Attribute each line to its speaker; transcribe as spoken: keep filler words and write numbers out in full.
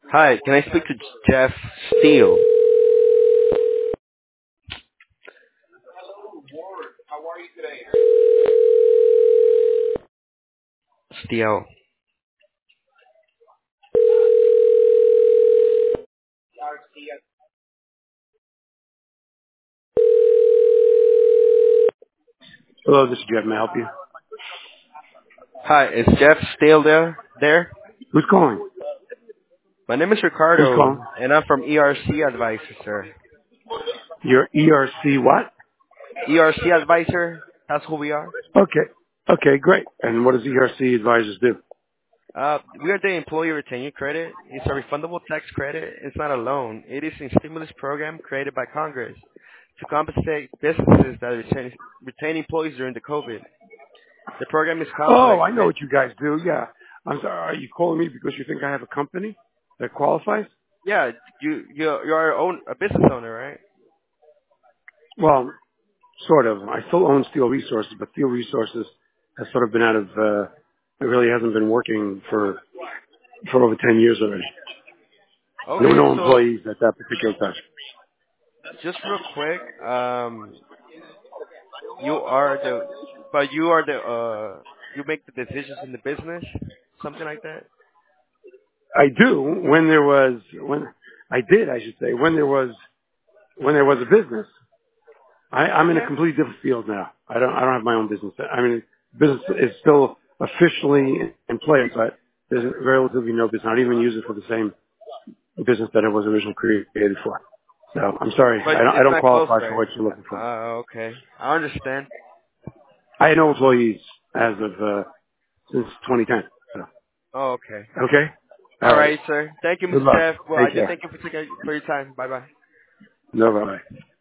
Speaker 1: Hi, can I speak to Jeff Steele? Steele.
Speaker 2: Hello, this is Jeff. May I help you?
Speaker 1: Hi, is Jeff Steele there? There?
Speaker 2: Who's calling?
Speaker 1: My name is
Speaker 2: Who's
Speaker 1: Ricardo,
Speaker 2: calling?
Speaker 1: and I'm from E R C Advisor, sir.
Speaker 2: Your E R C what?
Speaker 1: E R C Advisor, that's who we are.
Speaker 2: Okay. Okay, great. And what does E R C advisors do?
Speaker 1: Uh, we are the Employee Retention Credit. It's a refundable tax credit. It's not a loan. It is a stimulus program created by Congress to compensate businesses that retain, retain employees during the COVID. The program is
Speaker 2: Oh,
Speaker 1: complex.
Speaker 2: I know what you guys do. Yeah. I'm sorry. Are you calling me because you think I have a company that qualifies?
Speaker 1: Yeah, you you you are own a business owner, right?
Speaker 2: Well, sort of. I still own Steel Resources, but Steel Resources has sort of been out of, uh, it really hasn't been working for, for over ten years already. No,
Speaker 1: Okay,
Speaker 2: no
Speaker 1: so
Speaker 2: employees at that particular time.
Speaker 1: just real quick, um, you are the, but you are the, uh, you make the decisions in the business, something like that.
Speaker 2: I do when there was, when, I did, I should say, when there was, when there was a business. I, I'm in a
Speaker 1: Okay.
Speaker 2: completely different field now. I don't, I don't have my own business. I mean, business is still officially in place, but there's relatively no business. I don't even use it for the same business that it was originally created for. So I'm sorry.
Speaker 1: But
Speaker 2: I don't, I
Speaker 1: it's
Speaker 2: don't
Speaker 1: not close,
Speaker 2: qualify for
Speaker 1: right?
Speaker 2: what you're looking for.
Speaker 1: Uh, okay. I understand.
Speaker 2: I had no employees as of, uh, since twenty ten. So,
Speaker 1: Oh, okay.
Speaker 2: okay. All
Speaker 1: All
Speaker 2: right.
Speaker 1: right, sir. Thank you,
Speaker 2: Good
Speaker 1: mister
Speaker 2: luck.
Speaker 1: Jeff. Well, I
Speaker 2: Take
Speaker 1: just
Speaker 2: care.
Speaker 1: thank you for taking for your time. Bye bye.
Speaker 2: No, bye.